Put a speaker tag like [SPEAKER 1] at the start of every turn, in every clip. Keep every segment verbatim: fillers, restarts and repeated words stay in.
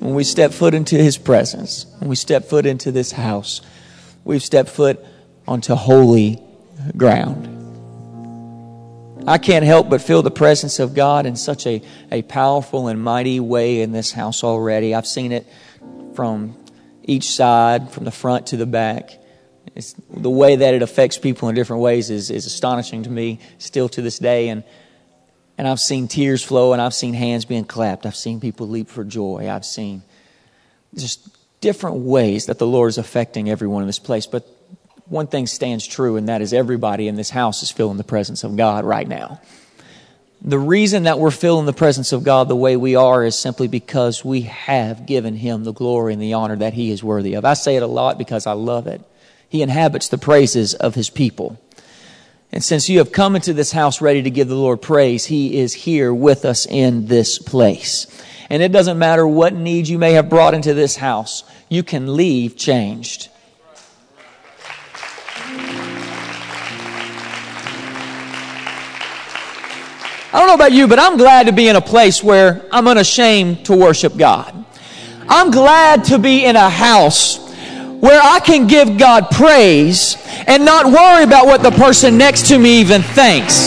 [SPEAKER 1] When we step foot into His presence, when we step foot into this house, we've stepped foot onto holy ground. I can't help but feel the presence of God in such a, a powerful and mighty way in this house already. I've seen it from each side, from the front to the back. It's, the way that it affects people in different ways is, is astonishing to me still to this day. And And I've seen tears flow, and I've seen hands being clapped. I've seen people leap for joy. I've seen just different ways that the Lord is affecting everyone in this place. But one thing stands true, and that is everybody in this house is feeling the presence of God right now. The reason that we're feeling the presence of God the way we are is simply because we have given Him the glory and the honor that He is worthy of. I say it a lot because I love it. He inhabits the praises of His people. And since you have come into this house ready to give the Lord praise, He is here with us in this place. And it doesn't matter what needs you may have brought into this house, you can leave changed. I don't know about you, but I'm glad to be in a place where I'm unashamed to worship God. I'm glad to be in a house where I can give God praise and not worry about what the person next to me even thinks.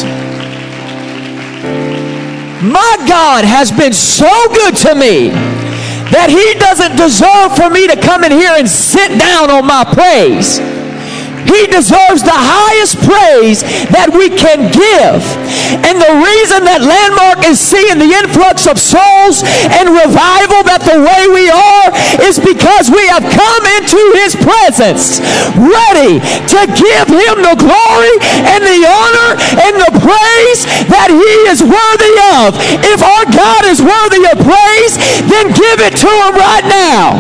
[SPEAKER 1] My God has been so good to me that He doesn't deserve for me to come in here and sit down on my praise. He deserves the highest praise that we can give. And the reason that Landmark is seeing the influx of souls and revival that the way we are is because we have come into His presence ready to give Him the glory and the honor and the praise that He is worthy of. If our God is worthy of praise, then give it to Him right now.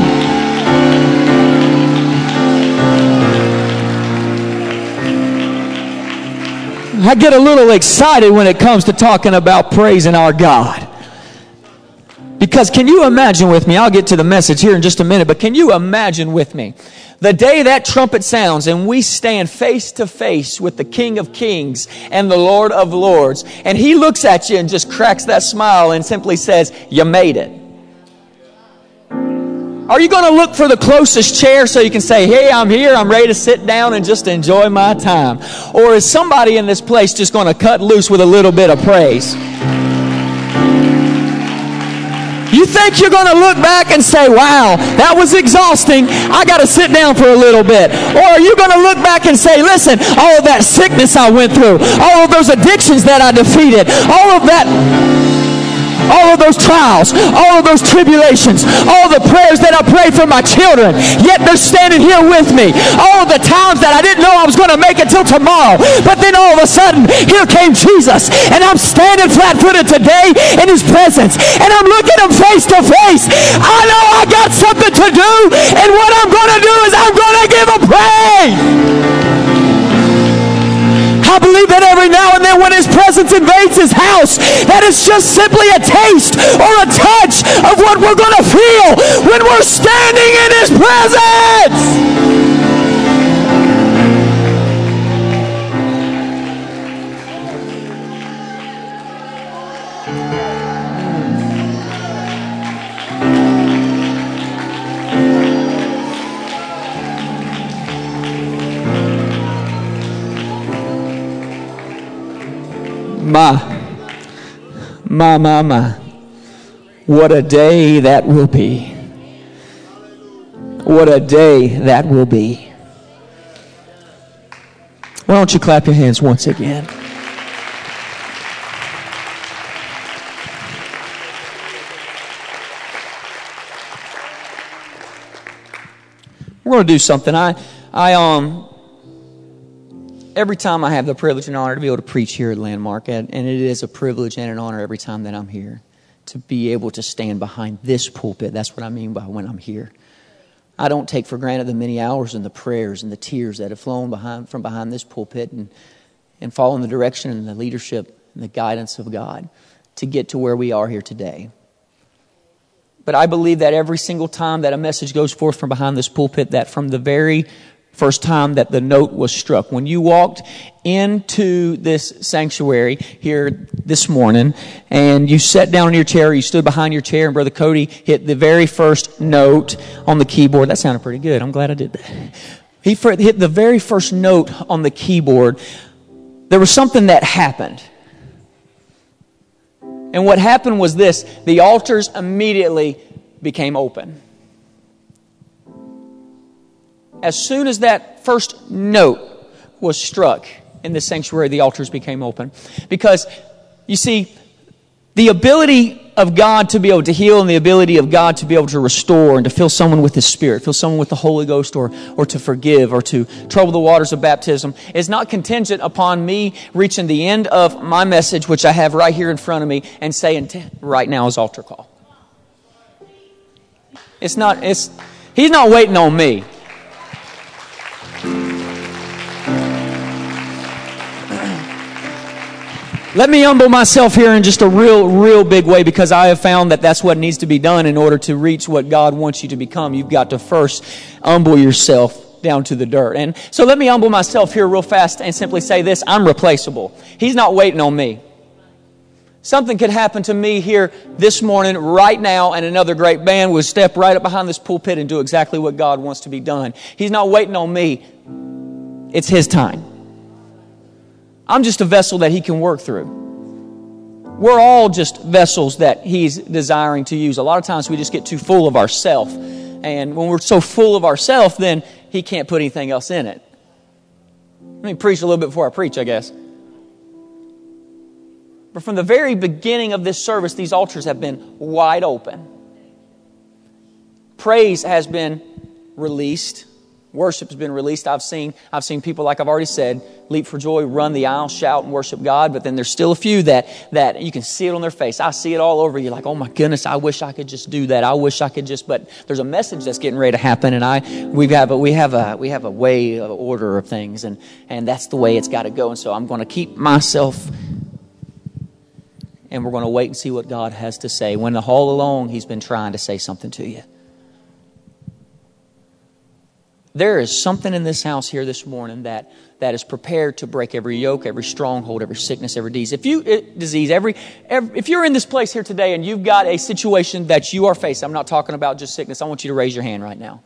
[SPEAKER 1] I get a little excited when it comes to talking about praising our God. Because can you imagine with me, I'll get to the message here in just a minute, but can you imagine with me, the day that trumpet sounds and we stand face to face with the King of Kings and the Lord of Lords, and He looks at you and just cracks that smile and simply says, "You made it." Are you going to look for the closest chair so you can say, "Hey, I'm here, I'm ready to sit down and just enjoy my time"? Or is somebody in this place just going to cut loose with a little bit of praise? You think you're going to look back and say, "Wow, that was exhausting. I got to sit down for a little bit"? Or are you going to look back and say, "Listen, all of that sickness I went through, all of those addictions that I defeated, all of that... all of those trials, all of those tribulations, all the prayers that I prayed for my children, yet they're standing here with me. All of the times that I didn't know I was going to make it till tomorrow, but then all of a sudden, here came Jesus, and I'm standing flat-footed today in His presence, and I'm looking Him face to face. I know I got something to do, and what I'm going to do is I'm going to give Him praise." I believe that every now and then when His presence invades His house, that it's just simply a taste or a touch of what we're going to feel when we're standing in His presence. My, my, my, my. What a day that will be. What a day that will be. Why don't you clap your hands once again? We're going to do something. I, I, um... Every time I have the privilege and honor to be able to preach here at Landmark, and, and it is a privilege and an honor every time that I'm here to be able to stand behind this pulpit. That's what I mean by when I'm here. I don't take for granted the many hours and the prayers and the tears that have flown behind from behind this pulpit and, and following the direction and the leadership and the guidance of God to get to where we are here today. But I believe that every single time that a message goes forth from behind this pulpit, that from the very First time that the note was struck. When you walked into this sanctuary here this morning and you sat down in your chair, you stood behind your chair, and Brother Cody hit the very first note on the keyboard. That sounded pretty good. I'm glad I did that. He hit the very first note on the keyboard. There was something that happened. And what happened was this: the altars immediately became open. As soon as that first note was struck in the sanctuary, the altars became open. Because, you see, the ability of God to be able to heal and the ability of God to be able to restore and to fill someone with His Spirit, fill someone with the Holy Ghost, or, or to forgive or to trouble the waters of baptism is not contingent upon me reaching the end of my message, which I have right here in front of me, and saying, right now is altar call. It's not, it's, He's not waiting on me. Let me humble myself here in just a real, real big way, because I have found that that's what needs to be done in order to reach what God wants you to become. You've got to first humble yourself down to the dirt. And so let me humble myself here real fast and simply say this: I'm replaceable. He's not waiting on me. Something could happen to me here this morning, right now, and another great band would step right up behind this pulpit and do exactly what God wants to be done. He's not waiting on me. It's His time. I'm just a vessel that He can work through. We're all just vessels that He's desiring to use. A lot of times we just get too full of ourselves. And when we're so full of ourselves, then He can't put anything else in it. Let me preach a little bit before I preach, I guess. But from the very beginning of this service, these altars have been wide open. Praise has been released. Worship has been released. I've seen I've seen people, like I've already said, leap for joy, run the aisle, shout and worship God. But then there's still a few that that you can see it on their face. I see it all over you, like, oh my goodness, I wish I could just do that. I wish I could just. But there's a message that's getting ready to happen, and I we have a we have a we have a way of order of things, and and that's the way it's got to go. And so I'm going to keep myself, and we're going to wait and see what God has to say. When all along He's been trying to say something to you. There is something in this house here this morning that, that is prepared to break every yoke, every stronghold, every sickness, every disease. If you disease, every, every if you're in this place here today and you've got a situation that you are facing, I'm not talking about just sickness. I want you to raise your hand right now.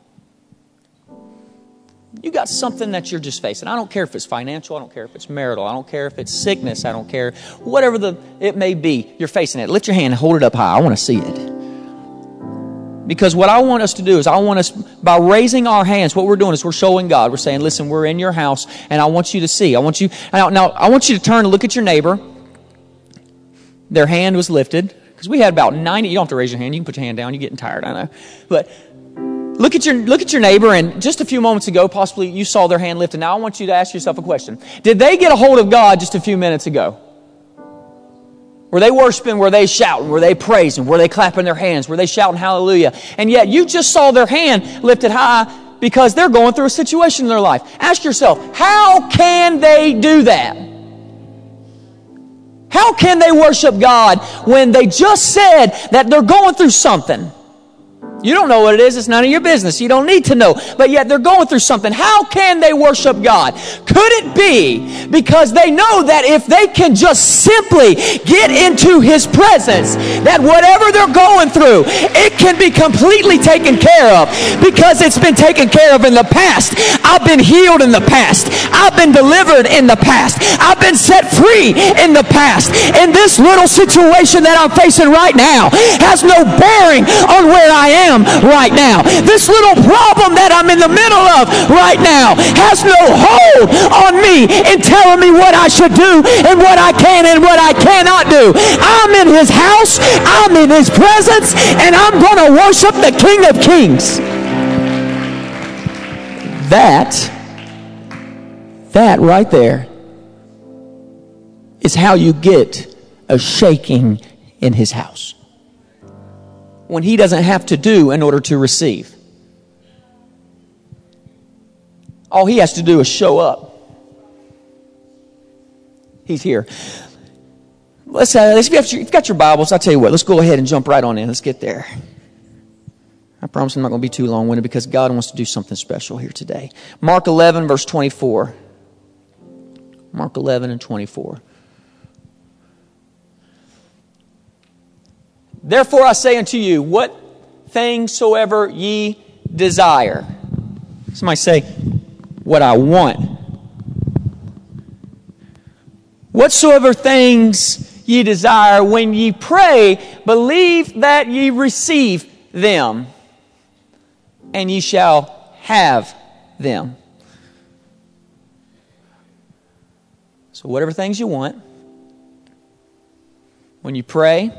[SPEAKER 1] You got something that you're just facing. I don't care if it's financial. I don't care if it's marital. I don't care if it's sickness. I don't care. Whatever the it may be, you're facing it. Lift your hand and hold it up high. I want to see it. Because what I want us to do is I want us, by raising our hands, what we're doing is we're showing God. We're saying, listen, we're in your house, and I want you to see. I want you, now, now I want you to turn and look at your neighbor. Their hand was lifted. Because we had about ninety, you don't have to raise your hand. You can put your hand down. You're getting tired, I know. But look at your look at your neighbor, and just a few moments ago, possibly you saw their hand lifted. Now I want you to ask yourself a question. Did they get a hold of God just a few minutes ago? Were they worshiping? Were they shouting? Were they praising? Were they clapping their hands? Were they shouting hallelujah? And yet you just saw their hand lifted high because they're going through a situation in their life. Ask yourself, how can they do that? How can they worship God when they just said that they're going through something? You don't know what it is. It's none of your business. You don't need to know. But yet they're going through something. How can they worship God? Could it be because they know that if they can just simply get into His presence, that whatever they're going through, it can be completely taken care of because it's been taken care of in the past. I've been healed in the past. I've been delivered in the past. I've been set free in the past. And this little situation that I'm facing right now has no bearing on where I am right now. This little problem that I'm in the middle of right now has no hold on me in telling me what I should do and what I can and what I cannot do. I'm in His house, I'm in His presence, and I'm going to worship the King of Kings. That, that right there is how you get a shaking in His house. When He doesn't have to do in order to receive. All He has to do is show up. He's here. Let's, uh, let's if, you have, if you've got your Bibles, I'll tell you what, let's go ahead and jump right on in. Let's get there. I promise I'm not going to be too long-winded because God wants to do something special here today. Mark eleven, verse twenty-four. Mark eleven and twenty-four. Therefore I say unto you, what things soever ye desire. Somebody say, what I want. Whatsoever things ye desire, when ye pray, believe that ye receive them, and ye shall have them. So whatever things you want, when you pray,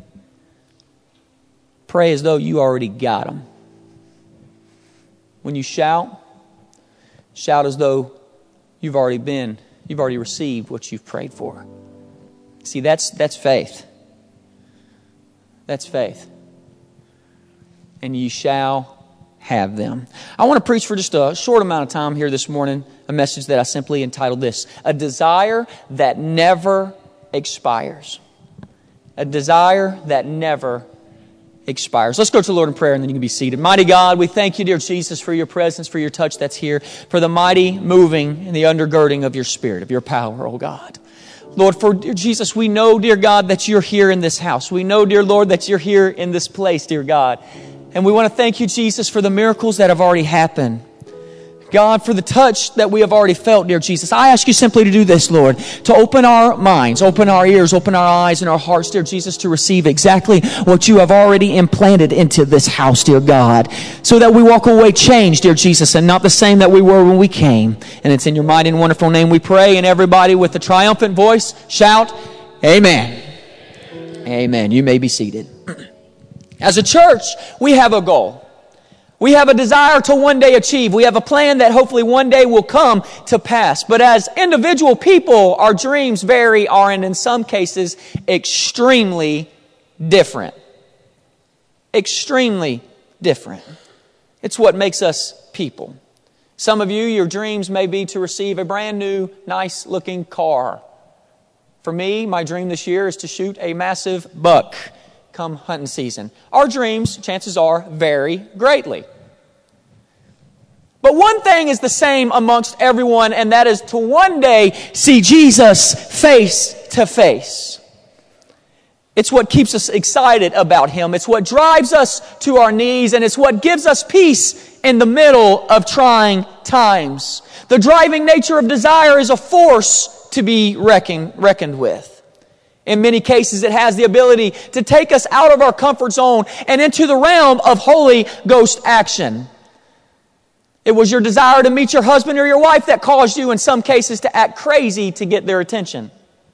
[SPEAKER 1] pray as though you already got them. When you shout, shout as though you've already been, you've already received what you've prayed for. See, that's that's faith. That's faith. And ye shall have them. I want to preach for just a short amount of time here this morning, a message that I simply entitled this, A Desire That Never Expires. A desire that never expires. Let's go to the Lord in prayer and then you can be seated. Mighty God, we thank you, dear Jesus, for your presence, for your touch that's here, for the mighty moving and the undergirding of your Spirit, of your power, oh God. Lord, for dear Jesus, we know, dear God, that you're here in this house. We know, dear Lord, that you're here in this place, dear God. And we want to thank you, Jesus, for the miracles that have already happened. God, for the touch that we have already felt, dear Jesus. I ask you simply to do this, Lord, to open our minds, open our ears, open our eyes and our hearts, dear Jesus, to receive exactly what you have already implanted into this house, dear God, so that we walk away changed, dear Jesus, and not the same that we were when we came. And it's in your mighty and wonderful name we pray, and everybody with a triumphant voice shout, Amen. Amen. You may be seated. As a church, we have a goal. We have a desire to one day achieve. We have a plan that hopefully one day will come to pass. But as individual people, our dreams vary, are, and in some cases, extremely different. Extremely different. It's what makes us people. Some of you, your dreams may be to receive a brand new, nice looking car. For me, my dream this year is to shoot a massive buck come hunting season. Our dreams, chances are, vary greatly. But one thing is the same amongst everyone, and that is to one day see Jesus face to face. It's what keeps us excited about Him. It's what drives us to our knees, and it's what gives us peace in the middle of trying times. The driving nature of desire is a force to be reckoned, reckoned with. In many cases, it has the ability to take us out of our comfort zone and into the realm of Holy Ghost action. It was your desire to meet your husband or your wife that caused you, in some cases, to act crazy to get their attention.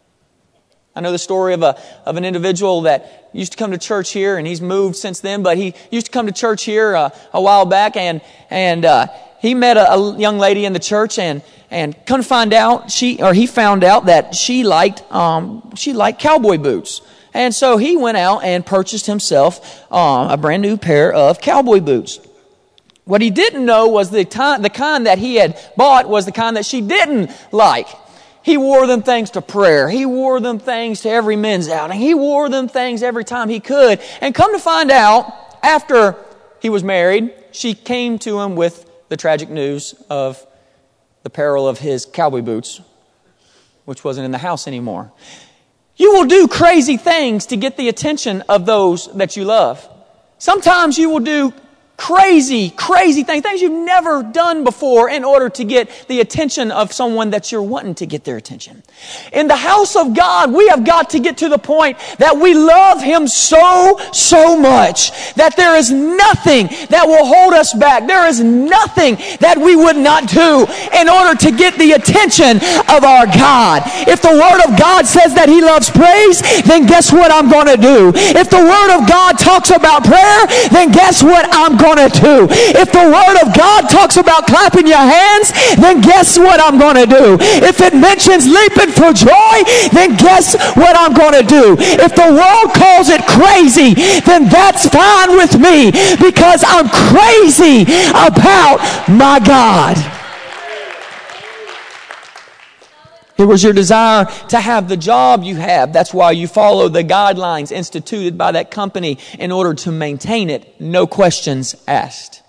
[SPEAKER 1] I know the story of a of an individual that used to come to church here, and he's moved since then, but he used to come to church here uh, a while back, and and uh, he met a, a young lady in the church, and and come to find out, she or he found out that she liked um, she liked cowboy boots, and so he went out and purchased himself um, a brand new pair of cowboy boots. What he didn't know was the time, the kind that he had bought was the kind that she didn't like. He wore them things to prayer. He wore them things to every men's outing. He wore them things every time he could. And come to find out, after he was married, she came to him with the tragic news of the peril of his cowboy boots, which wasn't in the house anymore. You will do crazy things to get the attention of those that you love. Sometimes you will do crazy, crazy things, things you've never done before in order to get the attention of someone that you're wanting to get their attention. In the house of God, we have got to get to the point that we love Him so, so much that there is nothing that will hold us back. There is nothing that we would not do in order to get the attention of our God. If the Word of God says that He loves praise, then guess what I'm going to do? If the Word of God talks about prayer, then guess what I'm going to do? If the Word of God talks about clapping your hands, then guess what I'm going to do? If it mentions leaping for joy, then guess what I'm going to do? If the world calls it crazy, then that's fine with me, because I'm crazy about my God. It was your desire to have the job you have. That's why you follow the guidelines instituted by that company in order to maintain it. No questions asked.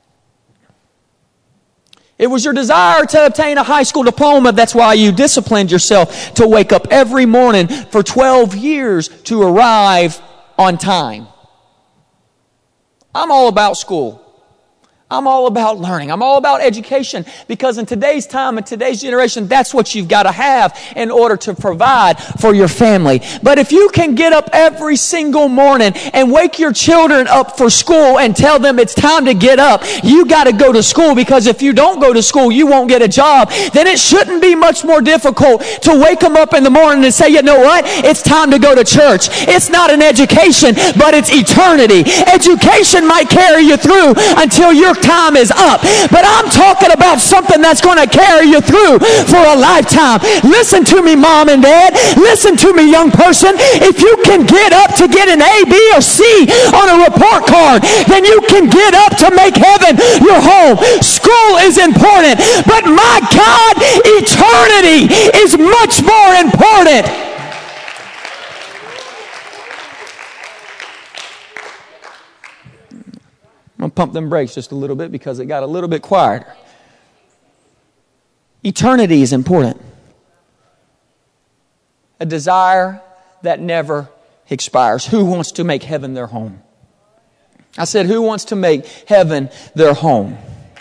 [SPEAKER 1] It was your desire to obtain a high school diploma. That's why you disciplined yourself to wake up every morning for twelve years to arrive on time. I'm all about school. I'm all about learning. I'm all about education, because in today's time, in today's generation, that's what you've got to have in order to provide for your family. But if you can get up every single morning and wake your children up for school and tell them it's time to get up, you got to go to school, because if you don't go to school, you won't get a job, then it shouldn't be much more difficult to wake them up in the morning and say, you know what? It's time to go to church. It's not an education, but it's eternity. Education might carry you through until you're time is up. But I'm talking about something that's going to carry you through for a lifetime. Listen to me, mom and dad. Listen to me, young person. If you can get up to get an A, B, or C on a report card, then you can get up to make heaven your home. School is important, but my God, eternity is much more important. I'm going to pump them brakes just a little bit because it got a little bit quieter. Eternity is important. A desire that never expires. Who wants to make heaven their home? I said, who wants to make heaven their home?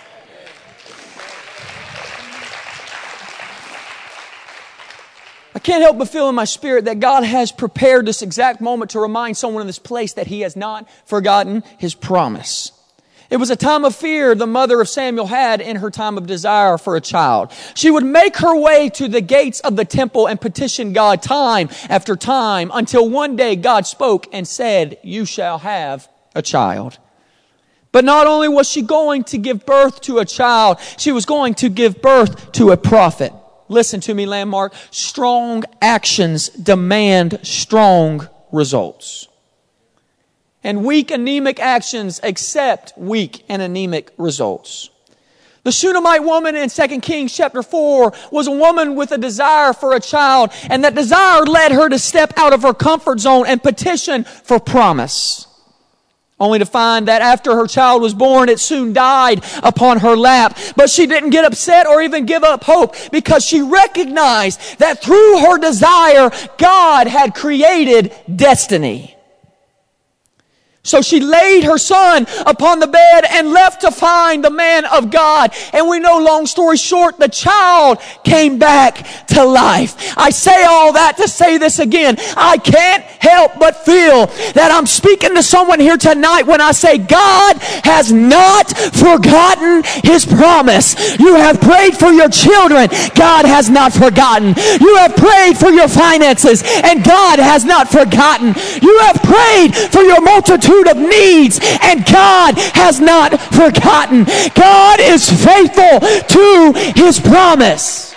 [SPEAKER 1] I can't help but feel in my spirit that God has prepared this exact moment to remind someone in this place that He has not forgotten His promise. It was a time of fear the mother of Samuel had in her time of desire for a child. She would make her way to the gates of the temple and petition God time after time until one day God spoke and said, "You shall have a child." But not only was she going to give birth to a child, she was going to give birth to a prophet. Listen to me, Landmark. Strong actions demand strong results. And weak, anemic actions accept weak and anemic results. The Shunammite woman in Second Kings chapter four was a woman with a desire for a child, and that desire led her to step out of her comfort zone and petition for promise. Only to find that after her child was born, it soon died upon her lap. But she didn't get upset or even give up hope, because she recognized that through her desire, God had created destiny. So she laid her son upon the bed and left to find the man of God. And we know, long story short, the child came back to life. I say all that to say this again. I can't help but feel that I'm speaking to someone here tonight when I say God has not forgotten His promise. You have prayed for your children. God has not forgotten. You have prayed for your finances, and God has not forgotten. You have prayed for your multitude of needs, and God has not forgotten. God is faithful to His promise.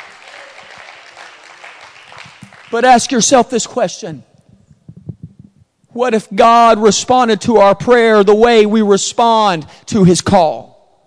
[SPEAKER 1] But ask yourself this question: what if God responded to our prayer the way we respond to His call?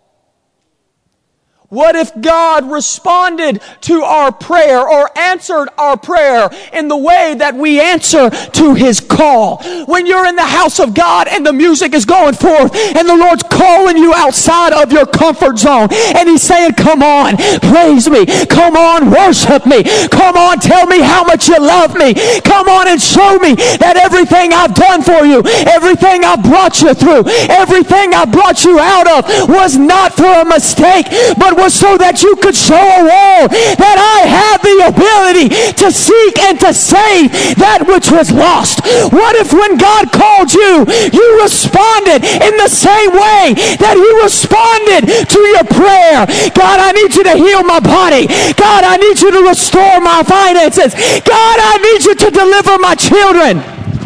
[SPEAKER 1] What if God responded to our prayer or answered our prayer in the way that we answer to His call? When you're in the house of God and the music is going forth and the Lord's calling you outside of your comfort zone and He's saying, come on, praise me. Come on, worship me. Come on, tell me how much you love me. Come on and show me that everything I've done for you, everything I've brought you through, everything I brought you out of was not for a mistake, but was so that you could show a world that I have the ability to seek and to save that which was lost. What if when God called you, you responded in the same way that He responded to your prayer? God, I need you to heal my body. God, I need you to restore my finances. God, I need you to deliver my children.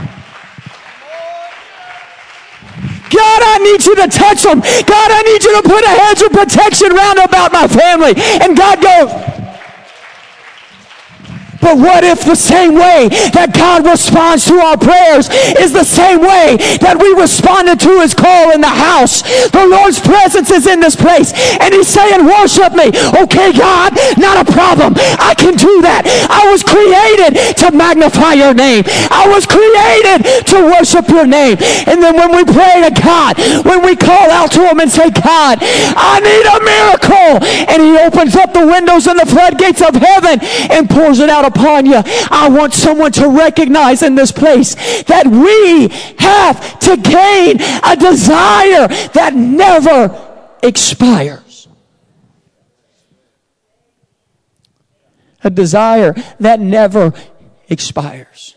[SPEAKER 1] God, I need you to touch them. God, I need you to put a hedge of protection round about my family. And God goes, But what if the same way that God responds to our prayers is the same way that we responded to His call in the house? The Lord's presence is in this place, and He's saying, worship me. Okay, God, not a problem. I can do that. I was created to magnify your name. I was created to worship your name. And then when we pray to God, when we call out to Him and say, God, I need a miracle, and He opens up the windows and the floodgates of heaven and pours it out upon you. I want someone to recognize in this place that we have to gain a desire that never expires. A desire that never expires.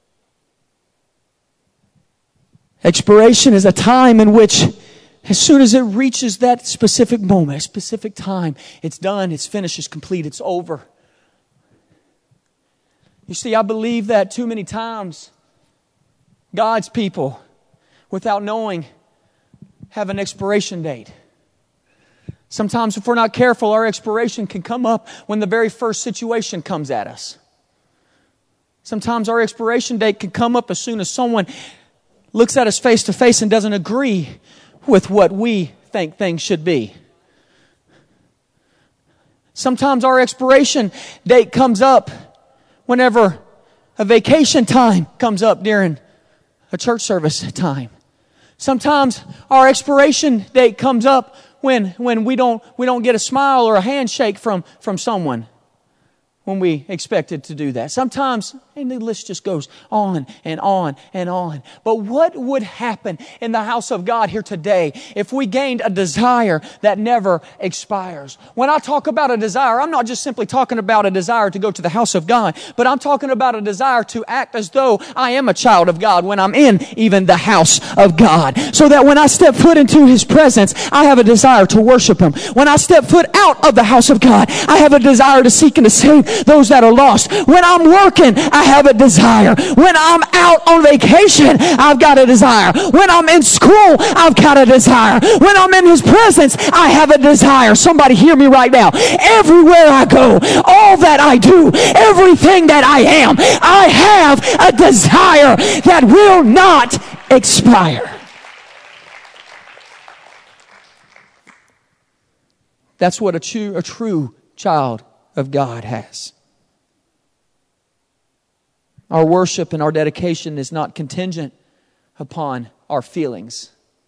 [SPEAKER 1] Expiration is a time in which, as soon as it reaches that specific moment, a specific time, it's done, it's finished, it's complete, it's over. You see, I believe that too many times God's people, without knowing, have an expiration date. Sometimes if we're not careful, our expiration can come up when the very first situation comes at us. Sometimes our expiration date can come up as soon as someone looks at us face to face and doesn't agree with what we think things should be. Sometimes our expiration date comes up whenever a vacation time comes up during a church service time. Sometimes our expiration date comes up when, when we don't, we don't get a smile or a handshake from, from someone when we expected to do that. Sometimes, and the list just goes on and on and on. But what would happen in the house of God here today if we gained a desire that never expires? When I talk about a desire, I'm not just simply talking about a desire to go to the house of God, but I'm talking about a desire to act as though I am a child of God when I'm in even the house of God. So that when I step foot into His presence, I have a desire to worship Him. When I step foot out of the house of God, I have a desire to seek and to save those that are lost. When I'm working, I have a desire. When I'm out on vacation, I've got a desire. When I'm in school, I've got a desire. When I'm in His presence, I have a desire. Somebody hear me right now. Everywhere I go, all that I do, everything that I am, I have a desire that will not expire. That's what a true, a true child of God has. Our worship and our dedication is not contingent upon our feelings.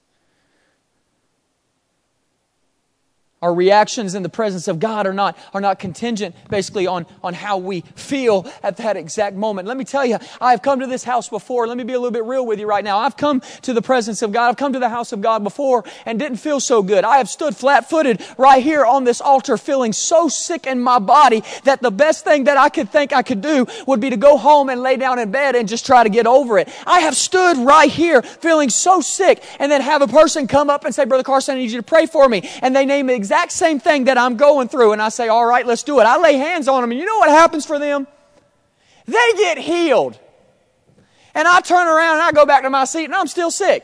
[SPEAKER 1] Our reactions in the presence of God are not, are not contingent basically on, on how we feel at that exact moment. Let me tell you, I've come to this house before. Let me be a little bit real with you right now. I've come to the presence of God. I've come to the house of God before and didn't feel so good. I have stood flat-footed right here on this altar feeling so sick in my body that the best thing that I could think I could do would be to go home and lay down in bed and just try to get over it. I have stood right here feeling so sick and then have a person come up and say, Brother Carson, I need you to pray for me. And they name the exact same thing that I'm going through, and I say, all right, let's do it. I lay hands on them, and you know what happens for them? They get healed. And I turn around and I go back to my seat, and I'm still sick.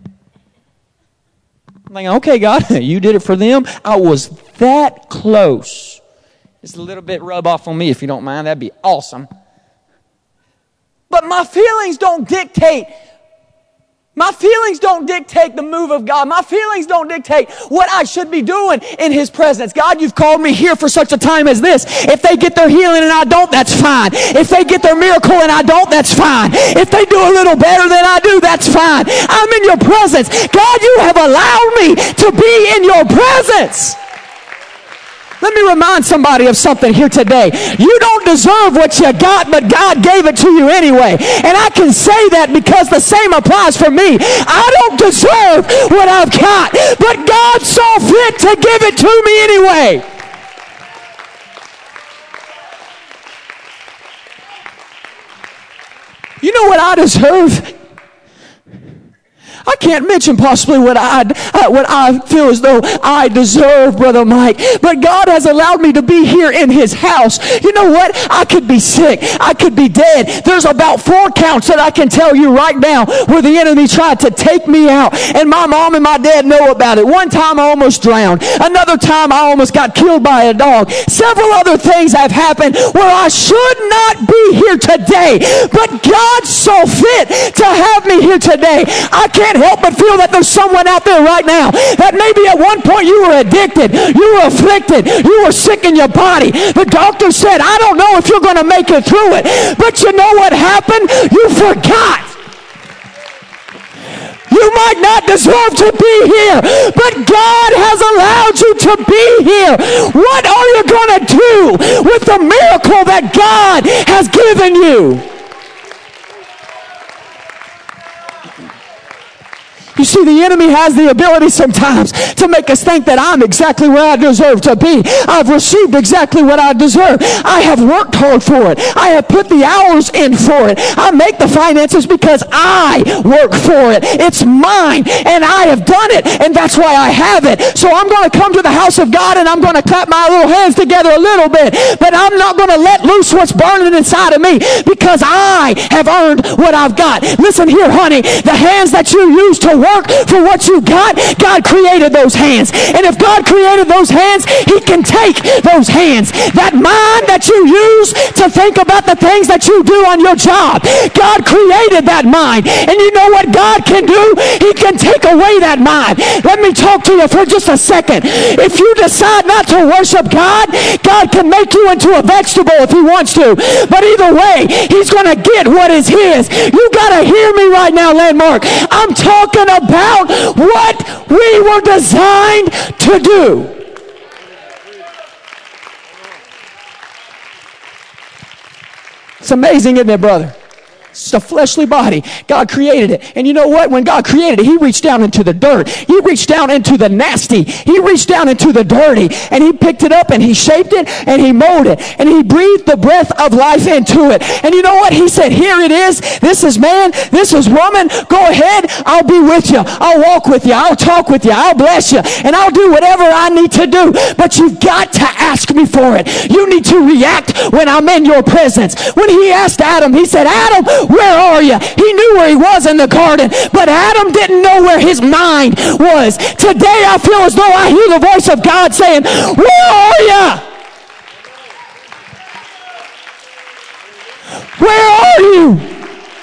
[SPEAKER 1] I'm thinking, okay, God, you did it for them. I was that close. Just a little bit rub off on me if you don't mind. That'd be awesome. But my feelings don't dictate My feelings don't dictate the move of God. My feelings don't dictate what I should be doing in His presence. God, you've called me here for such a time as this. If they get their healing and I don't, that's fine. If they get their miracle and I don't, that's fine. If they do a little better than I do, that's fine. I'm in your presence. God, you have allowed me to be in your presence. Let me remind somebody of something here today. You don't deserve what you got, but God gave it to you anyway. And I can say that because the same applies for me. I don't deserve what I've got, but God saw fit to give it to me anyway. You know what I deserve? I can't mention possibly what I, uh, what I feel as though I deserve, Brother Mike. But God has allowed me to be here in his house. You know what? I could be sick. I could be dead. There's about four counts that I can tell you right now where the enemy tried to take me out. And my mom and my dad know about it. One time I almost drowned. Another time I almost got killed by a dog. Several other things have happened where I should not be here today. But God saw fit to have me here today. I can't help but feel that there's someone out there right now that maybe at one point you were addicted, you were afflicted, you were sick in your body. The doctor said, I don't know if you're going to make it through it. But you know what happened? You forgot. You might not deserve to be here, but God has allowed you to be here. What are you going to do with the miracle that God has given you? You see, the enemy has the ability sometimes to make us think that I'm exactly where I deserve to be. I've received exactly what I deserve. I have worked hard for it. I have put the hours in for it. I make the finances because I work for it. It's mine, and I have done it, and that's why I have it. So I'm going to come to the house of God, and I'm going to clap my little hands together a little bit, but I'm not going to let loose what's burning inside of me because I have earned what I've got. Listen here, honey, the hands that you use to work for what you got, God created those hands. And if God created those hands, he can take those hands. That mind that you use to think about the things that you do on your job, God created that mind. And you know what God can do? He can take away that mind. Let me talk to you for just a second. If you decide not to worship God, God can make you into a vegetable if he wants to. But either way, he's going to get what is his. You got to hear me right now, Landmark. I'm talking about about what we were designed to do. It's amazing, isn't it, brother? It's a fleshly body. God created it. And you know what? When God created it, he reached down into the dirt. He reached down into the nasty. He reached down into the dirty. And he picked it up and he shaped it and he molded it. And he breathed the breath of life into it. And you know what? He said, here it is. This is man. This is woman. Go ahead. I'll be with you. I'll walk with you. I'll talk with you. I'll bless you. And I'll do whatever I need to do. But you've got to ask me for it. You need to react when I'm in your presence. When he asked Adam, he said, Adam, where are you? He knew where he was in the garden, but Adam didn't know where his mind was. Today I feel as though I hear the voice of God saying, where are you? Where are you?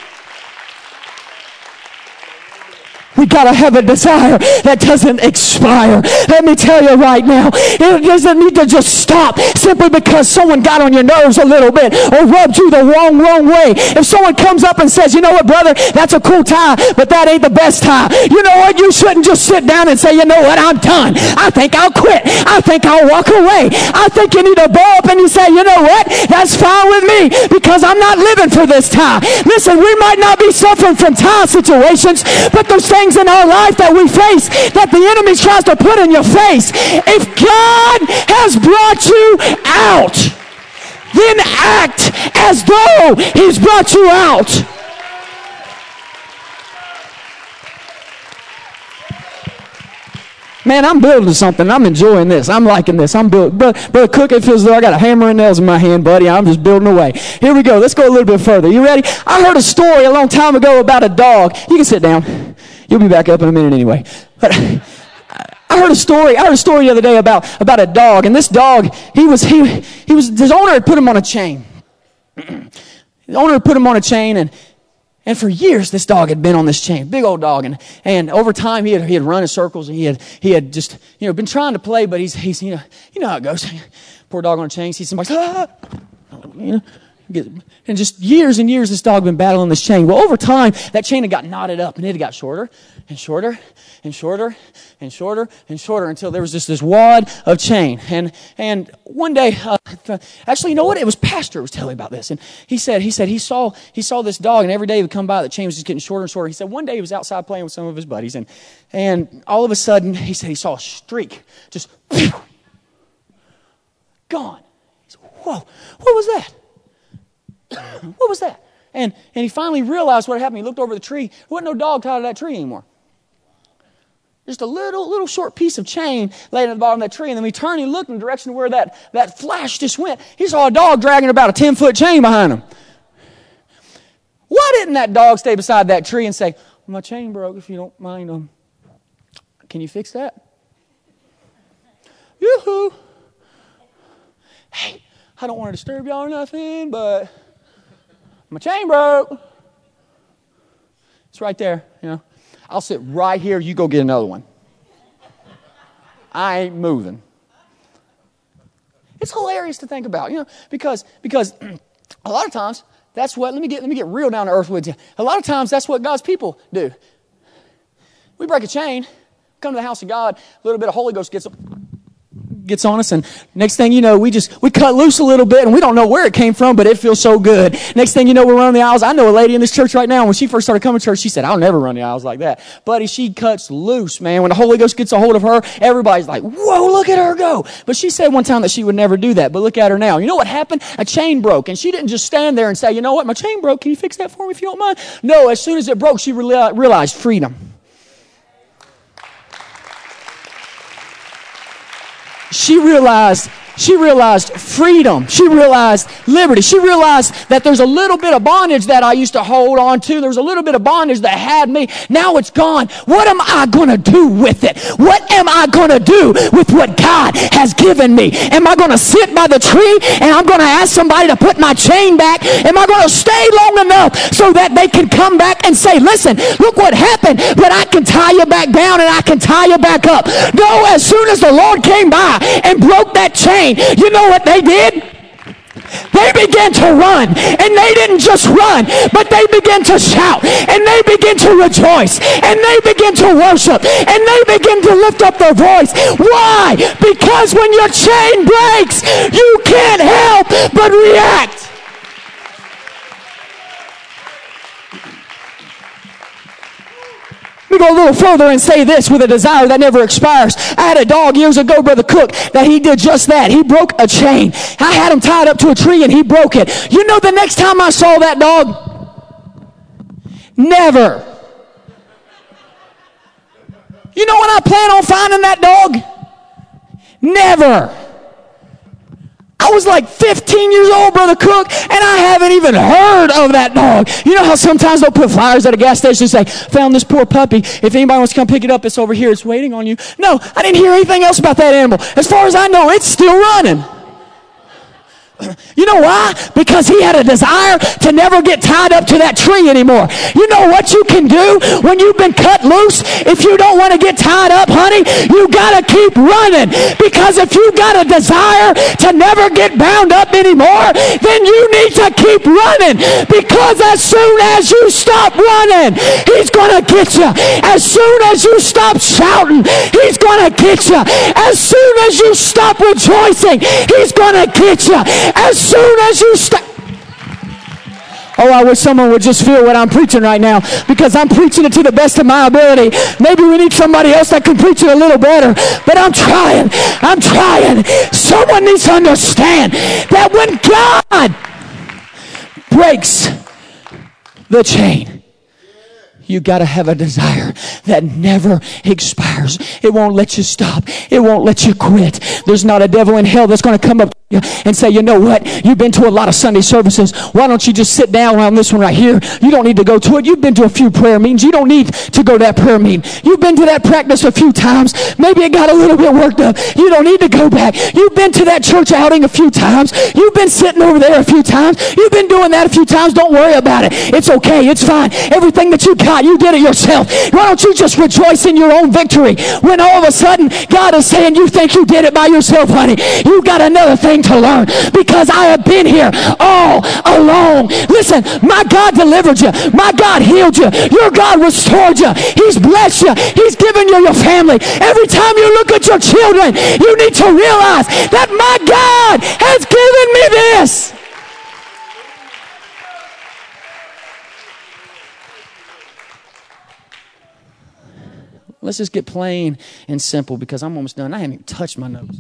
[SPEAKER 1] We got to have a desire that doesn't expire. Let me tell you right now, it doesn't need to just stop simply because someone got on your nerves a little bit or rubbed you the wrong, wrong way. If someone comes up and says, you know what, brother, that's a cool tie, but that ain't the best tie. You know what? You shouldn't just sit down and say, you know what, I'm done. I think I'll quit. I think I'll walk away. I think you need to bow up and you say, you know what, that's fine with me because I'm not living for this tie. Listen, we might not be suffering from tie situations, but those things in our life that we face that the enemy tries to put in your face. If God has brought you out, then act as though he's brought you out. Man, I'm building something. I'm enjoying this. I'm liking this. I'm building. Brother, Brother Cook, it feels as though I got a hammer and nails in my hand, buddy. I'm just building away. Here we go. Let's go a little bit further. You ready? I heard a story a long time ago about a dog. You can sit down. You'll be back up in a minute anyway. But I heard a story. I heard a story the other day about, about a dog. And this dog, he was, he, he was, his owner had put him on a chain. His owner had put him on a chain, and And for years, this dog had been on this chain, big old dog. And, and over time, he had, he had run in circles, and he had, he had just, you know, been trying to play, but he's, he's, you know, you know how it goes. Poor dog on a chain, sees somebody, ah, you know, and just years and years, this dog had been battling this chain. Well, over time, that chain had got knotted up, and it had got shorter and shorter and shorter and shorter and shorter until there was just this wad of chain. And and one day, uh, actually, you know what? It was Pastor who was telling me about this, and he said he said he saw he saw this dog, and every day he would come by, the chain was just getting shorter and shorter. He said one day he was outside playing with some of his buddies, and and all of a sudden, he said he saw a streak just gone. He said, "Whoa, what was that? What was that?" And and he finally realized what happened. He looked over the tree. There wasn't no dog tied to that tree anymore. Just a little, little short piece of chain laying at the bottom of that tree. And then we turned and looked in the direction of where that, that flash just went. He saw a dog dragging about a ten-foot chain behind him. Why didn't that dog stay beside that tree and say, my chain broke, if you don't mind, um, can you fix that? Yoo-hoo. Hey, I don't want to disturb y'all or nothing, but my chain broke. It's right there, you know. I'll sit right here. You go get another one. I ain't moving. It's hilarious to think about, you know, because because a lot of times that's what. Let me get let me get real down to earth with you. A lot of times that's what God's people do. We break a chain, come to the house of God. A little bit of Holy Ghost gets gets on us, and next thing you know, we just we cut loose a little bit, and we don't know where it came from, but it feels so good. Next thing you know, we're running the aisles. I know a lady in this church right now. When she first started coming to church, she said, "I'll never run the aisles like that." Buddy, she cuts loose, man. When the Holy Ghost gets a hold of her, everybody's like, "Whoa, look at her go!" But she said one time that she would never do that. But look at her now. You know what happened? A chain broke, and she didn't just stand there and say, "You know what? My chain broke. Can you fix that for me if you don't mind?" No, as soon as it broke, she realized freedom. She realized, she realized freedom. She realized liberty. She realized that there's a little bit of bondage that I used to hold on to. There was a little bit of bondage that had me. Now it's gone. What am I going to do with it? What am I going to do with what God has given me? Am I going to sit by the tree and I'm going to ask somebody to put my chain back? Am I going to stay long enough so that they can come back and say, "Listen, look what happened, but I can tie you back down and I can tie you back up"? No, as soon as the Lord came by and broke that chain, you know what they did? They began to run, and they didn't just run, but they began to shout, and they began to rejoice, and they began to worship, and they began to lift up their voice. Why? Because when your chain breaks, you can't help but react. Let me go a little further and say this with a desire that never expires. I had a dog years ago, Brother Cook, that he did just that. He broke a chain. I had him tied up to a tree and he broke it. You know the next time I saw that dog? Never. You know when I plan on finding that dog? Never. I was like fifteen years old, Brother Cook, and I haven't even heard of that dog. You know how sometimes they'll put flyers at a gas station and say, "Found this poor puppy. If anybody wants to come pick it up, it's over here. It's waiting on you." No, I didn't hear anything else about that animal. As far as I know, it's still running. You know why? Because he had a desire to never get tied up to that tree anymore. You know what you can do when you've been cut loose? If you don't want to get tied up, honey, you got to keep running. Because if you got a desire to never get bound up anymore, then you need to keep running. Because as soon as you stop running, he's going to get you. As soon as you stop shouting, he's going to get you. As soon as you stop rejoicing, he's going to get you. As soon as you stop. Oh, I wish someone would just feel what I'm preaching right now, because I'm preaching it to the best of my ability. Maybe we need somebody else that can preach it a little better, but I'm trying. I'm trying. Someone needs to understand that when God breaks the chain, you got to have a desire that never expires. It won't let you stop. It won't let you quit. There's not a devil in hell that's going to come up and say, "You know what? You've been to a lot of Sunday services. Why don't you just sit down on this one right here? You don't need to go to it. You've been to a few prayer meetings. You don't need to go to that prayer meeting. You've been to that practice a few times. Maybe it got a little bit worked up. You don't need to go back. You've been to that church outing a few times. You've been sitting over there a few times. You've been doing that a few times. Don't worry about it. It's okay. It's fine. Everything that you got, you did it yourself. Why don't you just rejoice in your own victory when all of a sudden God is saying, you think you did it by yourself, honey? You got another thing to learn, because I have been here all along. Listen, my God delivered you. My God healed you. Your God restored you. He's blessed you. He's given you your family. Every time you look at your children, you need to realize that my God has given me this. Let's just get plain and simple, because I'm almost done. I haven't even touched my notes.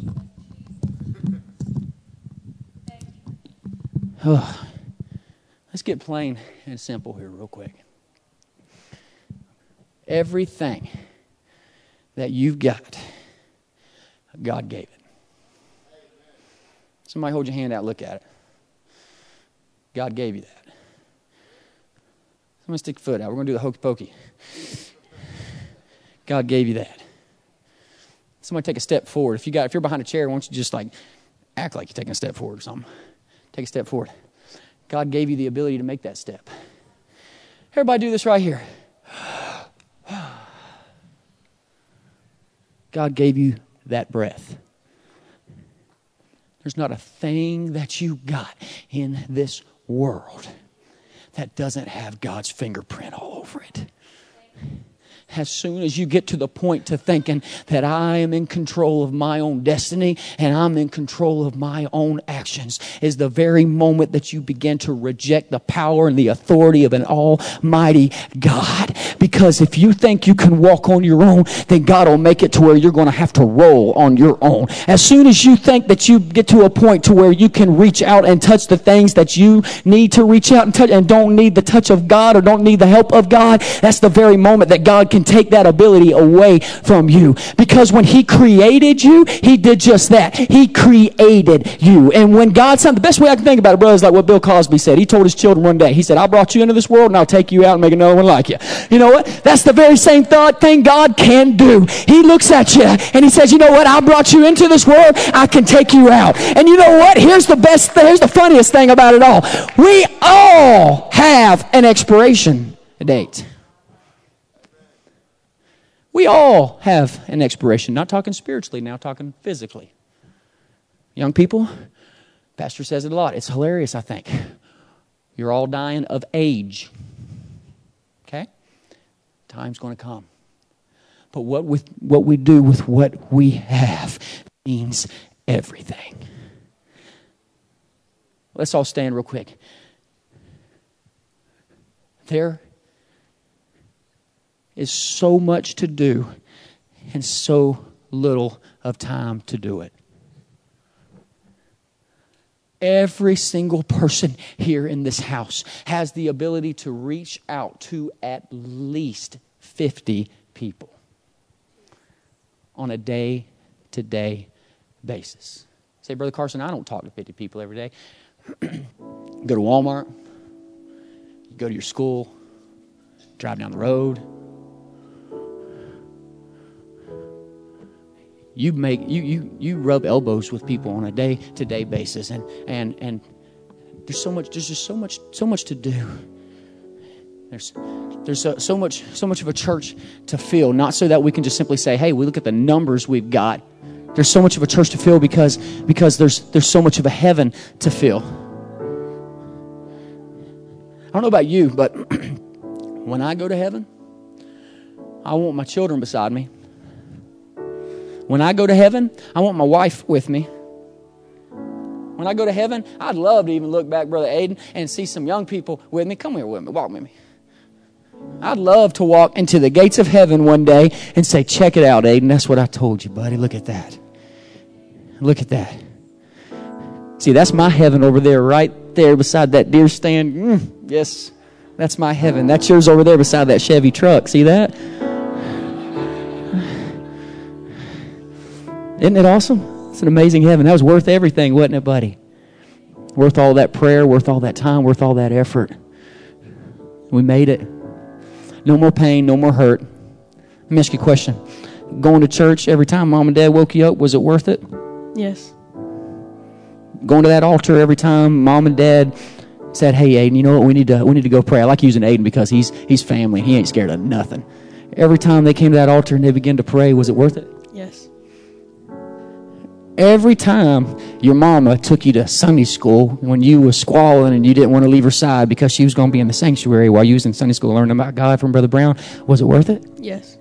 [SPEAKER 1] Oh, let's get plain and simple here real quick. Everything
[SPEAKER 2] that you've got, God gave it. Somebody hold your hand out, look at it. God gave you that. Somebody stick your foot out. We're going to do the hokey pokey. God gave you that. Somebody take a step forward. If you got, if you're behind a chair, why don't you just like act like you're taking a step forward or something? Take a step forward. God gave you the ability to make that step. Everybody do this right here. God gave you that breath. There's not a thing that you got in this world that doesn't have God's fingerprint all over it. As soon as you get to the point to thinking that I am in control of my own destiny and I'm in control of my own actions is the very moment that you begin to reject the power and the authority of an almighty God. Because if you think you can walk on your own, then God will make it to where you're going to have to roll on your own. As soon as you think that you get to a point to where you can reach out and touch the things that you need to reach out and touch and don't need the touch of God or don't need the help of God, that's the very moment that God can take that ability away from you. Because when He created you, He did just that. He created you. And when God said, the best way I can think about it, brother, is like what Bill Cosby said. He told his children one day, he said, I brought you into this world and I'll take you out and make another one like you. You know what? That's the very same thought thing God can do. He looks at you and He says, you know what? I brought you into this world. I can take you out. And you know what? Here's the best thing. Here's the funniest thing about it all. We all have an expiration date. We all have an expiration. Not talking spiritually now, talking physically. Young people, Pastor says it a lot. It's hilarious, I think. You're all dying of age. Okay? Time's going to come. But what with what we do with what we have means everything. Let's all stand real quick. There is so much to do and so little of time to do it. Every single person here in this house has the ability to reach out to at least fifty people on a day-to-day basis. Say, Brother Carson, I don't talk to fifty people every day. Go to Walmart, you go to your school, drive down the road. You make you you you rub elbows with people on a day-to-day basis, and and and there's so much. There's just so much so much to do. There's there's so, so much so much of a church to fill. Not so that we can just simply say, "Hey, we look at the numbers we've got." There's so much of a church to fill because because there's there's so much of a heaven to fill. I don't know about you, but when I go to heaven, I want my children beside me. When I go to heaven, I want my wife with me. When I go to heaven, I'd love to even look back, Brother Aiden, and see some young people with me. Come here with me. Walk with me. I'd love to walk into the gates of heaven one day and say, check it out, Aiden. That's what I told you, buddy. Look at that. Look at that. See, that's my heaven over there, right there beside that deer stand. Mm, yes, that's my heaven. That's yours over there beside that Chevy truck. See that? Isn't it awesome? It's an amazing heaven. That was worth everything, wasn't it, buddy? Worth all that prayer, worth all that time, worth all that effort. We made it. No more pain, no more hurt. Let me ask you a question. Going to church every time Mom and Dad woke you up, was it worth it?
[SPEAKER 3] Yes.
[SPEAKER 2] Going to that altar every time Mom and Dad said, hey, Aiden, you know what? We need to we need to go pray. I like using Aiden because he's he's family. He ain't scared of nothing. Every time they came to that altar and they began to pray, was it worth it?
[SPEAKER 3] Yes.
[SPEAKER 2] Every time your mama took you to Sunday school when you were squalling and you didn't want to leave her side because she was going to be in the sanctuary while you was in Sunday school learning about God from Brother Brown, was it worth it?
[SPEAKER 3] Yes.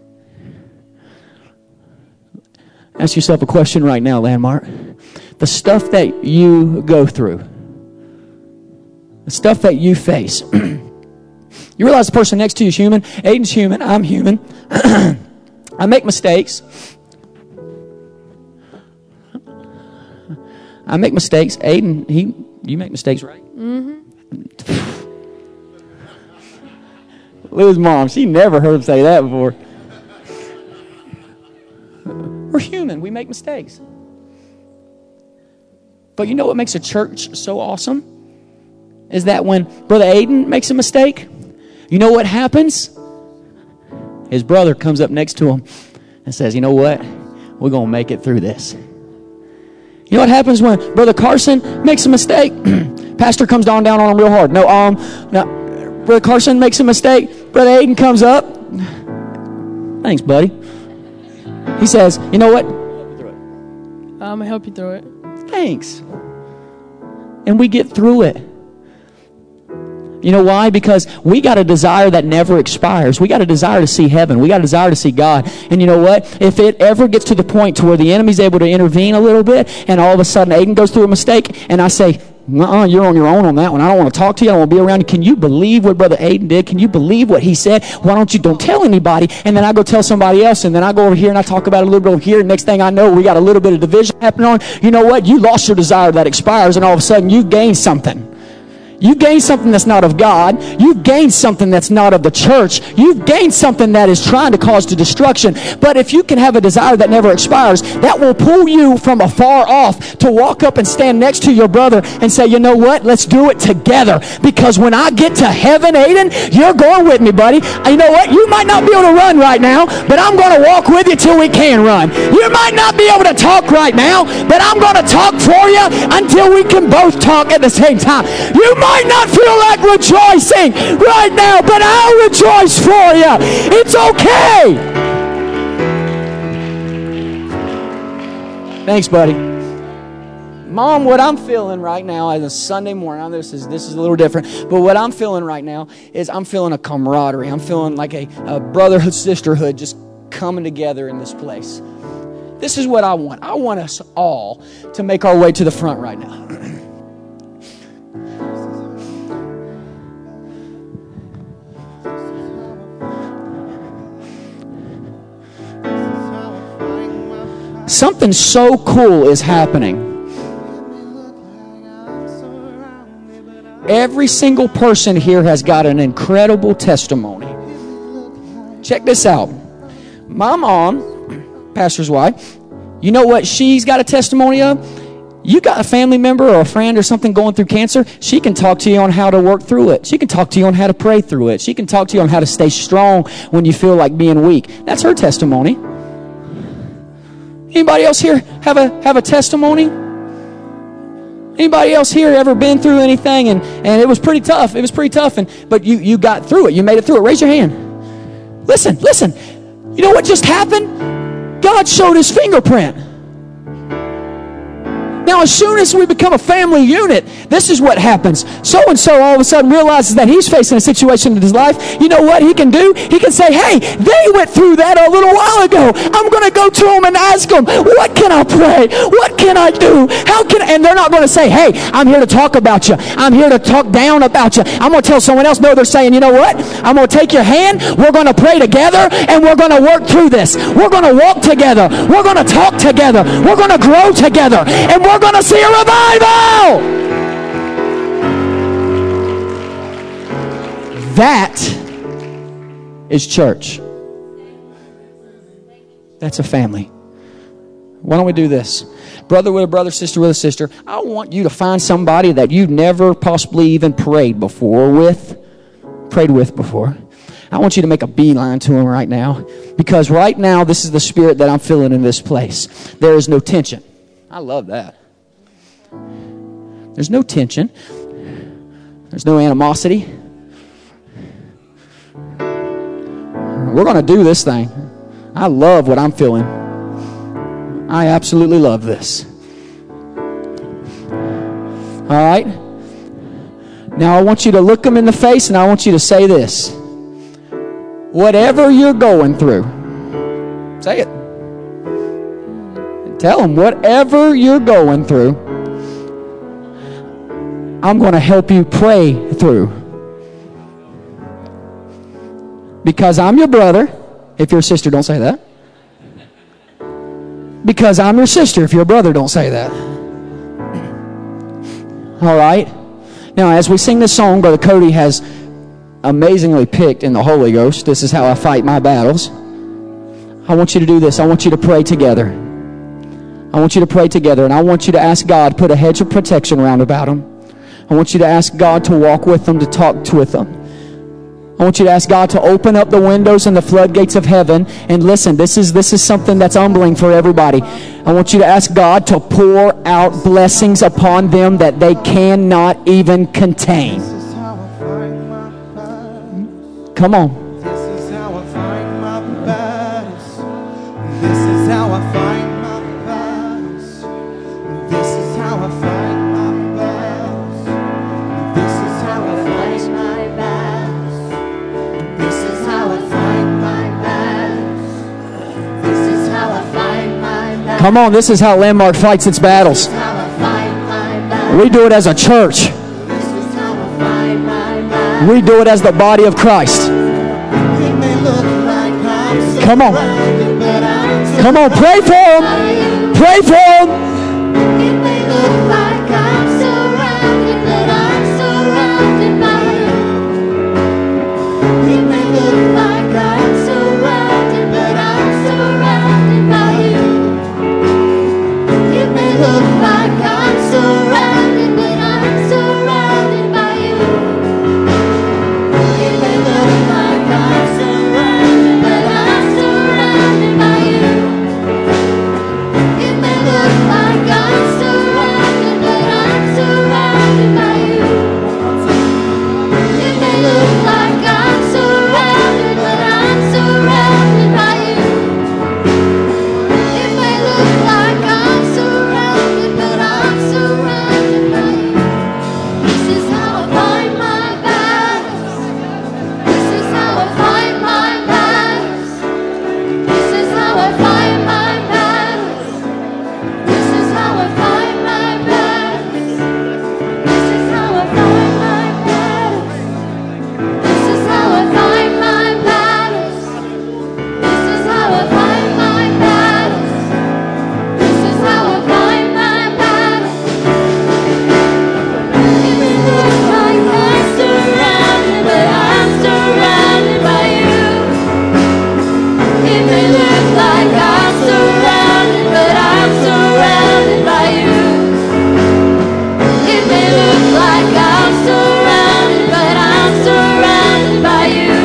[SPEAKER 2] Ask yourself a question right now, Landmark. The stuff that you go through, the stuff that you face, you realize the person next to you is human. Aiden's human. I'm human. I make mistakes. I make mistakes. Aiden, he, you make mistakes, right?
[SPEAKER 3] Mm-hmm.
[SPEAKER 2] Lou's mom, she never heard him say that before. mistakes. But you know what makes a church so awesome? Is that when Brother Aiden makes a mistake, you know what happens? His brother comes up next to him and says, you know what? We're going to make it through this. You know what happens when Brother Carson makes a mistake? Pastor comes down down on him real hard. No, um, no. Brother Carson makes a mistake. Brother Aiden comes up. Thanks, buddy. He says, you know what?
[SPEAKER 3] I'm going to help you through it.
[SPEAKER 2] Thanks. And we get through it. You know why? Because we got a desire that never expires. We got a desire to see heaven. We got a desire to see God. And you know what? If it ever gets to the point to where the enemy's able to intervene a little bit, and all of a sudden Aiden goes through a mistake, and I say, uh-uh, you're on your own on that one. I don't want to talk to you. I don't want to be around you. Can you believe what Brother Aiden did? Can you believe what he said? Why don't you don't tell anybody? And then I go tell somebody else, and then I go over here and I talk about it a little bit over here. And next thing I know, we got a little bit of division happening on. You know what? You lost your desire that expires, and all of a sudden you gained something. You've gained something that's not of God. You've gained something that's not of the church. You've gained something that is trying to cause the destruction. But if you can have a desire that never expires, that will pull you from afar off to walk up and stand next to your brother and say, you know what? Let's do it together. Because when I get to heaven, Aiden, you're going with me, buddy. You know what? You might not be able to run right now, but I'm going to walk with you till we can run. You might not be able to talk right now, but I'm going to talk for you until we can both talk at the same time. You might might not feel like rejoicing right now, but I'll rejoice for you. It's okay. Thanks, buddy. Mom, what I'm feeling right now as a Sunday morning, I know this is, this is a little different, but what I'm feeling right now is I'm feeling a camaraderie. I'm feeling like a, a brotherhood, sisterhood just coming together in this place. This is what I want. I want us all to make our way to the front right now. Something so cool is happening. Every single person here has got an incredible testimony. Check this out. My mom, pastor's wife, you know what she's got a testimony of? You got a family member or a friend or something going through cancer, she can talk to you on how to work through it. She can talk to you on how to pray through it. She can talk to you on how to stay strong when you feel like being weak. That's her testimony. Anybody else here have a have a testimony? Anybody else here ever been through anything and, and it was pretty tough? It was pretty tough, and but you, you got through it. You made it through it. Raise your hand. Listen, listen. You know what just happened? God showed his fingerprint. Now, as soon as we become a family unit, this is what happens. So-and-so all of a sudden realizes that he's facing a situation in his life. You know what he can do? He can say, hey, they went through that a little while ago. I'm going to go to them and ask them, what can I pray? What can I do? How can I? And they're not going to say, hey, I'm here to talk about you. I'm here to talk down about you. I'm going to tell someone else. No, they're saying, you know what? I'm going to take your hand. We're going to pray together, and we're going to work through this. We're going to walk together. We're going to talk together. We're going to grow together. And we're going to see a revival. That is church. That's a family. Why don't we do this? Brother with a brother, sister with a sister. I want you to find somebody that you've never possibly even prayed before with, prayed with before. I want you to make a beeline to them right now, because right now this is the spirit that I'm feeling in this place. There is no tension. I love that. There's no tension. There's no animosity. We're going to do this thing. I love what I'm feeling. I absolutely love this. All right? Now I want you to look them in the face, and I want you to say this. Whatever you're going through, say it. Tell them, whatever you're going through, I'm going to help you pray through. Because I'm your brother. If you're a sister, don't say that. Because I'm your sister. If you're a brother, don't say that. All right? Now, as we sing this song, Brother Cody has amazingly picked in the Holy Ghost. This is how I fight my battles. I want you to do this. I want you to pray together. I want you to pray together, and I want you to ask God, put a hedge of protection round about them. I want you to ask God to walk with them, to talk with them. I want you to ask God to open up the windows and the floodgates of heaven. And listen, this is this is something that's humbling for everybody. I want you to ask God to pour out blessings upon them that they cannot even contain. Come on.
[SPEAKER 4] This is how I fight my battles. This is how I fight my battles. This is how I fight my battles. This is how I fight my battles. This is how I fight my battles. This is how I fight my battles.
[SPEAKER 2] Come on, this is how Landmark fights its battles.
[SPEAKER 4] This is how I fight my battles.
[SPEAKER 2] We do it as a church.
[SPEAKER 4] This is how I fight my battles.
[SPEAKER 2] We do it as the body of Christ.
[SPEAKER 4] It may look like I'm
[SPEAKER 2] Come on.
[SPEAKER 4] surrounded, but I'm
[SPEAKER 2] Come on, pray for them. Pray for them.
[SPEAKER 4] It may look like I'm surrounded, but I'm surrounded by you. It may look like I'm surrounded, but I'm surrounded by you. It may look like I'm surrounded, but I'm surrounded by you. It may look like I'm surrounded, but I'm surrounded by you. It may look like I'm surrounded, but I'm surrounded by you. It may look like I'm surrounded, but I'm surrounded by you. It may look like I'm surrounded, but I'm surrounded by you. This is how I fight my battles. This is how I fight my battles. This is how I fight my battles. This is how I fight my battles. This is how I fight my battles. This is how I fight my battles. This is how I fight my battles. This is how I fight my battles. It may look like I'm surrounded, but I'm surrounded by you. It may look like I'm surrounded, but I'm surrounded by you. It may look like I'm surrounded, but I'm surrounded by you.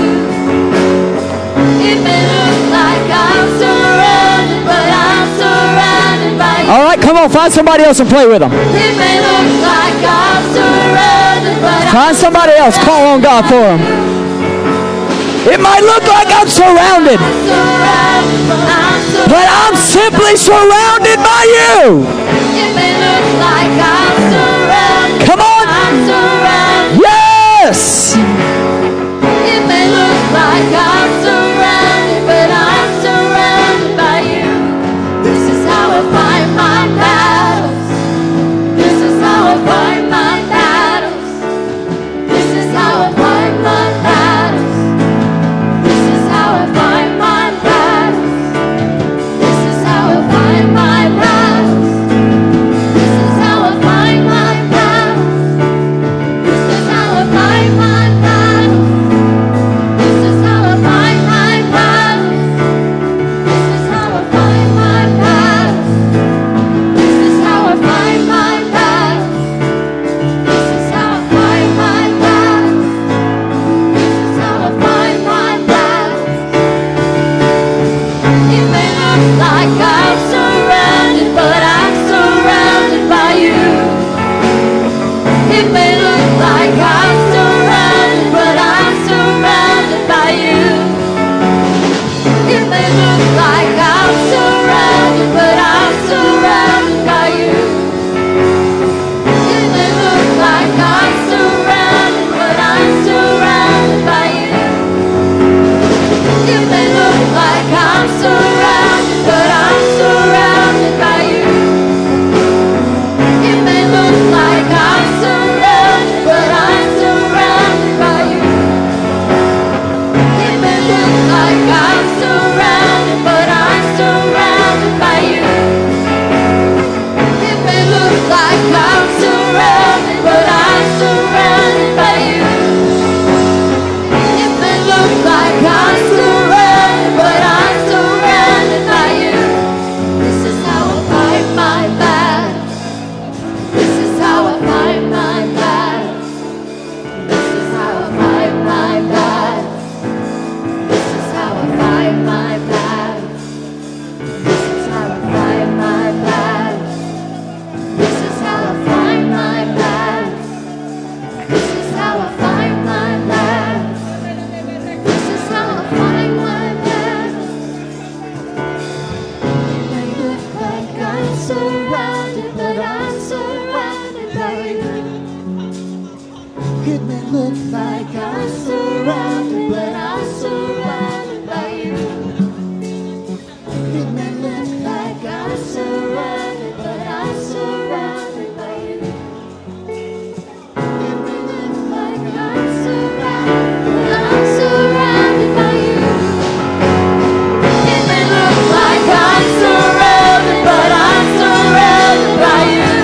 [SPEAKER 4] It may look like I'm surrounded, but I'm surrounded by you.
[SPEAKER 2] All right, come on, find somebody else and play with them.
[SPEAKER 4] It may look like I'm surrounded, but I'm
[SPEAKER 2] Find somebody else. Call on God for them. It might look like I'm surrounded,
[SPEAKER 4] surrounded, but I'm surrounded.
[SPEAKER 2] but I'm simply surrounded by you.
[SPEAKER 4] It may look like I'm surrounded.
[SPEAKER 2] Come on.
[SPEAKER 4] I'm surrounded.
[SPEAKER 2] Yes.
[SPEAKER 4] It may look like I'm surrounded, but I'm surrounded by you. This is how I fight my battles. This is how I fight my battles. This is how I fight my battles. This is how I fight my battles. This is how I fight my battles. look like I'm surrounded, but I'm surrounded by you. It may look like I'm surrounded, but I'm surrounded by you. It may look like I'm surrounded, but I'm surrounded by you. It may look like I'm surrounded, but I'm surrounded by you.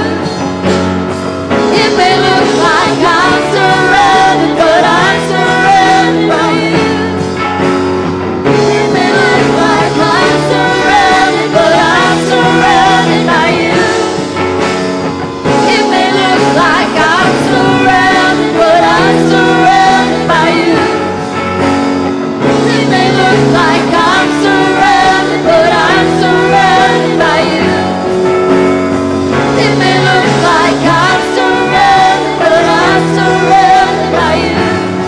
[SPEAKER 4] It may look like I'm surrounded, but I'm surrounded by you. It may look like I'm surrounded, but I'm surrounded by you. It may look like I'm surrounded, but I'm surrounded by you. It may look like I'm surrounded, but I'm surrounded by you. It may look like I'm surrounded, but I'm surrounded by you.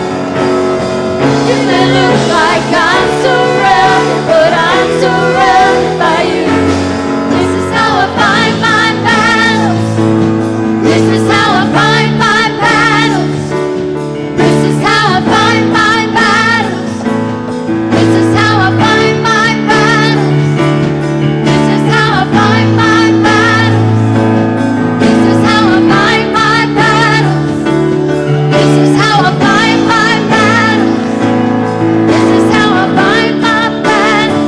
[SPEAKER 4] It may look like I'm surrounded, but I'm surrounded by you. This is how I fight my battles. This is how I fight my battles. This is how I fight my battles. This is how I fight my battles. This is how I fight my battles. This is how I fight my battles. This is how I fight my battles. This is how I fight my battles.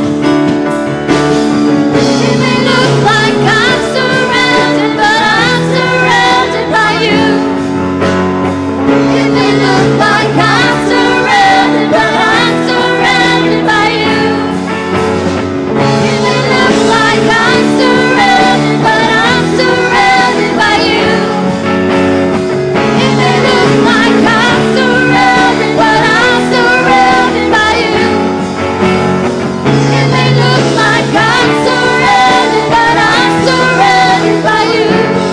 [SPEAKER 4] It may look like I'm surrounded, but I'm surrounded by you. It may look like I'm surrounded, but I'm surrounded by you. It may look like I'm surrounded, but I'm surrounded by you. It may look like I'm surrounded, but I'm surrounded by you. It may look like I'm surrounded, but I'm surrounded by you.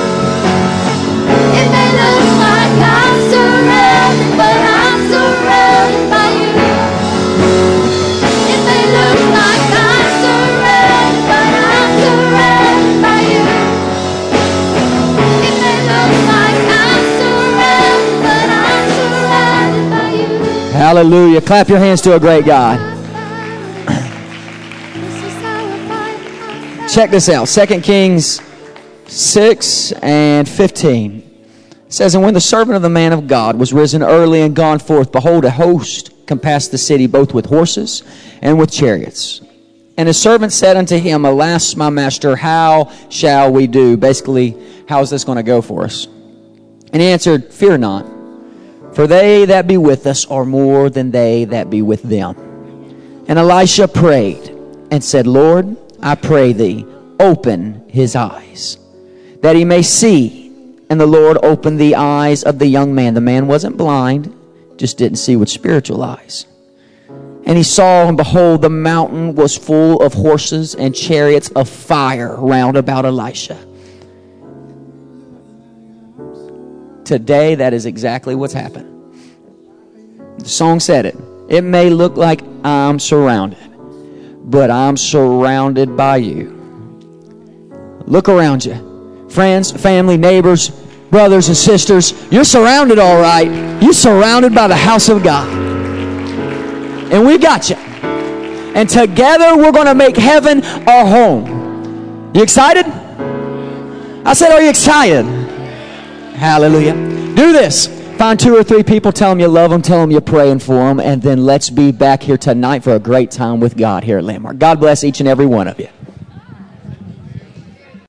[SPEAKER 4] It may look like I'm surrounded, but I'm surrounded by you. It may look like I'm surrounded, but I'm surrounded by you. It may look like I'm surrounded, but I'm surrounded by you.
[SPEAKER 2] Hallelujah. Clap your hands to a great God.
[SPEAKER 4] This is how I fight my battles.
[SPEAKER 2] Check this out. Second Kings six and fifteen. It says, and when the servant of the man of God was risen early and gone forth, behold, a host compassed the city, both with horses and with chariots. And his servant said unto him, alas, my master, how shall we do? Basically, how is this going to go for us? And he answered, fear not, for they that be with us are more than they that be with them. And Elisha prayed and said, Lord, I pray thee, open his eyes, that he may see. And the Lord opened the eyes of the young man. The man wasn't blind, just didn't see with spiritual eyes. And he saw, and behold, the mountain was full of horses and chariots of fire round about Elisha. Today, that is exactly what's happened. The song said it. It may look like I'm surrounded, but I'm surrounded by you. Look around you. Friends, family, neighbors, brothers and sisters, you're surrounded all right. You're surrounded by the house of God. And we got you. And together we're going to make heaven our home. You excited? I said, are you excited? Hallelujah. Do this. Find two or three people, tell them you love them, tell them you're praying for them, and then let's be back here tonight for a great time with God here at Landmark. God bless each and every one of you.